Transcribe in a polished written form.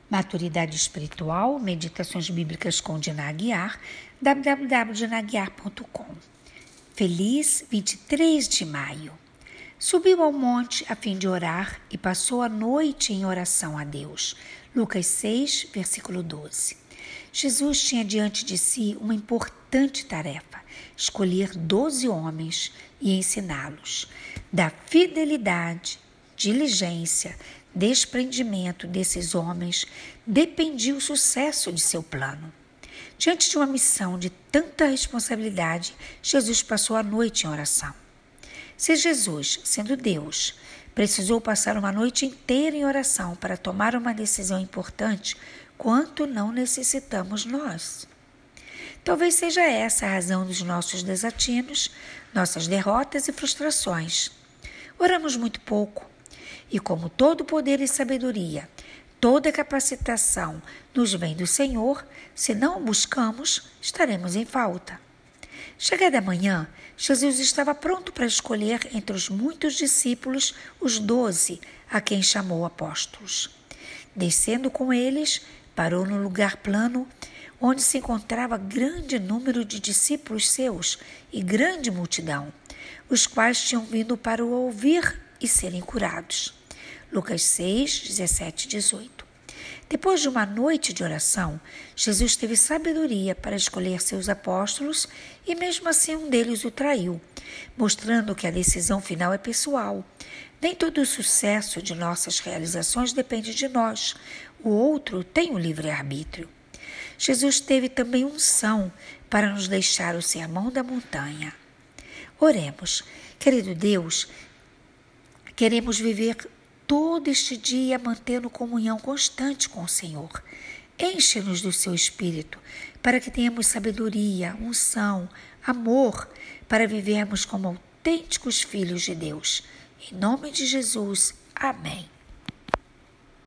Maturidade Espiritual, Meditações Bíblicas com Dina Aguiar, www.dinaguiar.com. Feliz 23 de maio. Subiu ao monte a fim de orar e passou a noite em oração a Deus. Lucas 6, versículo 12. Jesus tinha diante de si uma importante tarefa: escolher 12 homens e ensiná-los. Da fidelidade, diligência, desprendimento desses homens dependia o sucesso de seu plano. Diante de uma missão de tanta responsabilidade, Jesus passou a noite em oração. Se Jesus, sendo Deus, precisou passar uma noite inteira em oração para tomar uma decisão importante, quanto não necessitamos nós? Talvez seja essa a razão dos nossos desatinos, nossas derrotas e frustrações. Oramos muito pouco. E como todo poder e sabedoria, toda capacitação nos vem do Senhor, se não o buscamos, estaremos em falta. Chegada a manhã, Jesus estava pronto para escolher entre os muitos discípulos os 12 a quem chamou apóstolos. Descendo com eles, parou no lugar plano, onde se encontrava grande número de discípulos seus e grande multidão, os quais tinham vindo para o ouvir e serem curados. Lucas 6, 17 e 18. Depois de uma noite de oração, Jesus teve sabedoria para escolher seus apóstolos e mesmo assim um deles o traiu, mostrando que a decisão final é pessoal. Nem todo o sucesso de nossas realizações depende de nós. O outro tem o livre-arbítrio. Jesus teve também unção para nos deixar o sermão da montanha. Oremos. Querido Deus, queremos viver todo este dia mantendo comunhão constante com o Senhor. Enche-nos do seu Espírito para que tenhamos sabedoria, unção, amor para vivermos como autênticos filhos de Deus. Em nome de Jesus. Amém.